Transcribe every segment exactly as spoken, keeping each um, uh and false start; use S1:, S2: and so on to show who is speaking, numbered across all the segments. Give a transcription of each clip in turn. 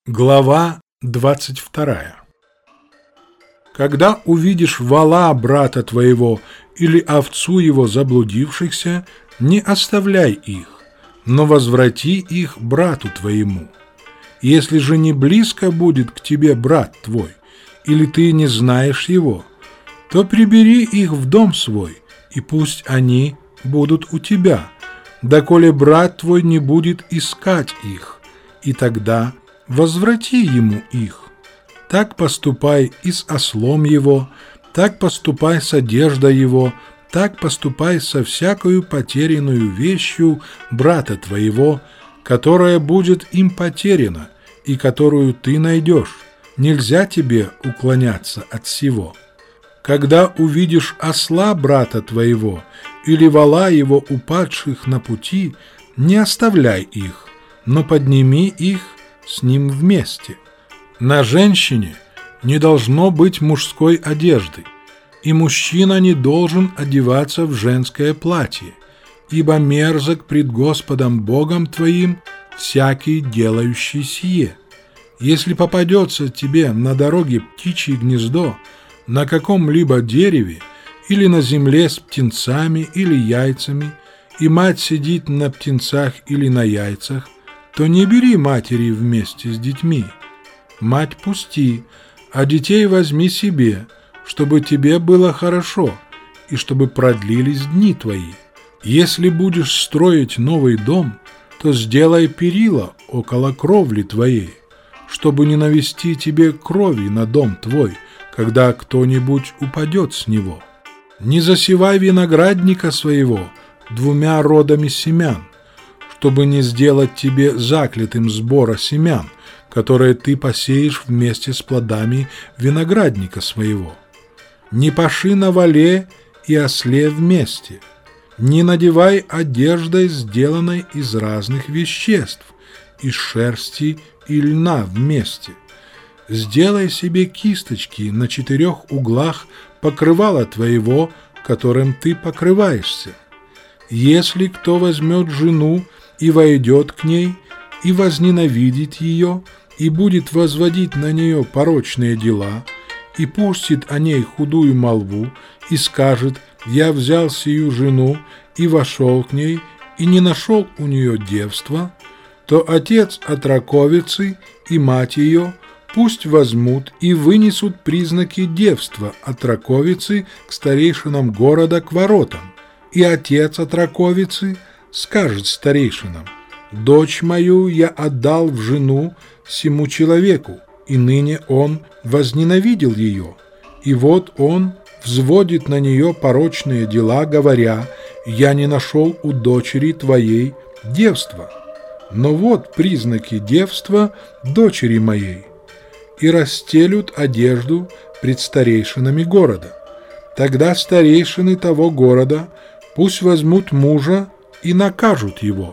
S1: Глава двадцать вторая. Когда увидишь вола брата твоего или овцу его заблудившихся, не оставляй их, но возврати их брату твоему. Если же не близко будет к тебе брат твой, или ты не знаешь его, то прибери их в дом свой, и пусть они будут у тебя, доколе брат твой не будет искать их, и тогда возврати ему их. Так поступай и с ослом его, так поступай с одеждой его, так поступай со всякою потерянную вещью брата твоего, которая будет им потеряна, и которую ты найдешь. Нельзя тебе уклоняться от сего. Когда увидишь осла брата твоего или вола его упадших на пути, не оставляй их, но подними их с ним вместе. На женщине не должно быть мужской одежды, и мужчина не должен одеваться в женское платье, ибо мерзок пред Господом Богом твоим всякий, делающий сие. Если попадется тебе на дороге птичье гнездо, на каком-либо дереве или на земле с птенцами или яйцами, и мать сидит на птенцах или на яйцах, то не бери матери вместе с детьми. Мать пусти, а детей возьми себе, чтобы тебе было хорошо и чтобы продлились дни твои. Если будешь строить новый дом, то сделай перила около кровли твоей, чтобы не навести тебе крови на дом твой, когда кто-нибудь упадет с него. Не засевай виноградника своего двумя родами семян, чтобы не сделать тебе заклятым сбора семян, которые ты посеешь вместе с плодами виноградника своего. Не паши на воле и осле вместе, не надевай одеждой, сделанной из разных веществ, из шерсти и льна вместе. Сделай себе кисточки на четырех углах покрывала твоего, которым ты покрываешься. Если кто возьмет жену и войдет к ней, и возненавидит ее, и будет возводить на нее порочные дела, и пустит о ней худую молву, и скажет: «Я взял сию жену, и вошел к ней, и не нашел у нее девства», то отец отроковицы и мать ее пусть возьмут и вынесут признаки девства отроковицы к старейшинам города к воротам, и отец отроковицы скажет старейшинам: «Дочь мою я отдал в жену сему человеку, и ныне он возненавидел ее, и вот он взводит на нее порочные дела, говоря: я не нашел у дочери твоей девства. Но вот признаки девства дочери моей». И расстелют одежду пред старейшинами города. Тогда старейшины того города пусть возьмут мужа и накажут его,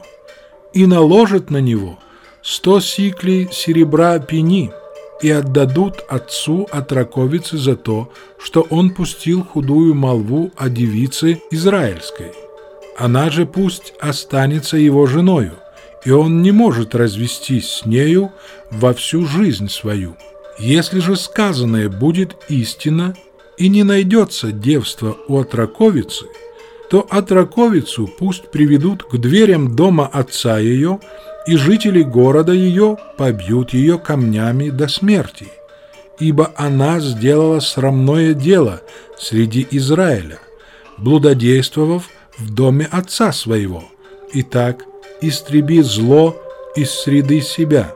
S1: и наложат на него сто сиклей серебра пени, и отдадут отцу отроковицы за то, что он пустил худую молву о девице израильской. Она же пусть останется его женою, и он не может развестись с нею во всю жизнь свою. Если же сказанное будет истина, и не найдется девства у отроковицы, то отроковицу пусть приведут к дверям дома отца ее, и жители города ее побьют ее камнями до смерти, ибо она сделала срамное дело среди Израиля, блудодействовав в доме отца своего. Итак, истреби зло из среды себя.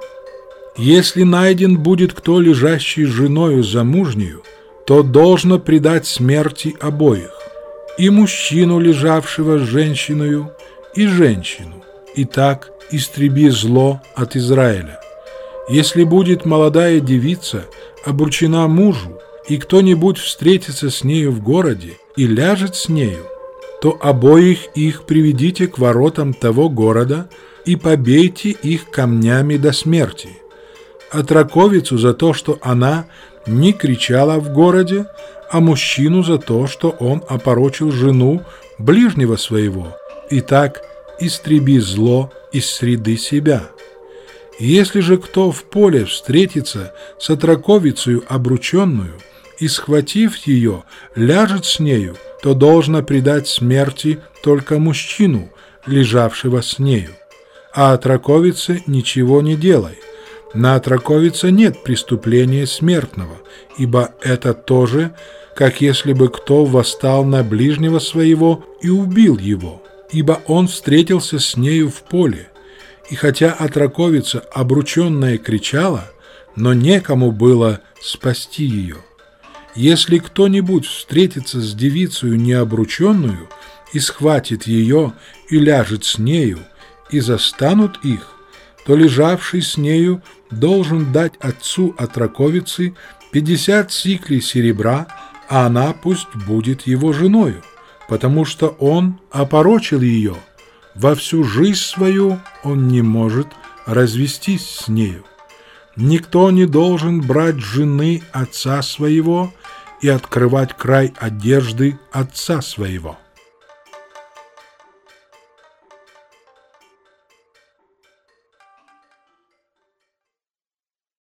S1: Если найден будет кто, лежащий с женою замужнею, то должно предать смерти обоих, и мужчину, лежавшего с женщиною, и женщину. Итак, истреби зло от Израиля. Если будет молодая девица обручена мужу, и кто-нибудь встретится с нею в городе и ляжет с нею, то обоих их приведите к воротам того города и побейте их камнями до смерти. Отроковицу за то, что она не кричала в городе, а мужчину за то, что он опорочил жену ближнего своего. Итак, истреби зло из среды себя. Если же кто в поле встретится с отраковицею обрученную и, схватив ее, ляжет с нею, то должно предать смерти только мужчину, лежавшего с нею. А отраковице ничего не делай. На отраковице нет преступления смертного, ибо это то же, как если бы кто восстал на ближнего своего и убил его, ибо он встретился с нею в поле. И хотя отраковица обрученная кричала, но некому было спасти ее. Если кто-нибудь встретится с девицею необрученную и схватит ее и ляжет с нею, и застанут их, то лежавший с нею должен дать отцу отраковицы пятьдесят сиклей серебра, а она пусть будет его женою, потому что он опорочил ее. Во всю жизнь свою он не может развестись с нею. Никто не должен брать жены отца своего и открывать край одежды отца своего.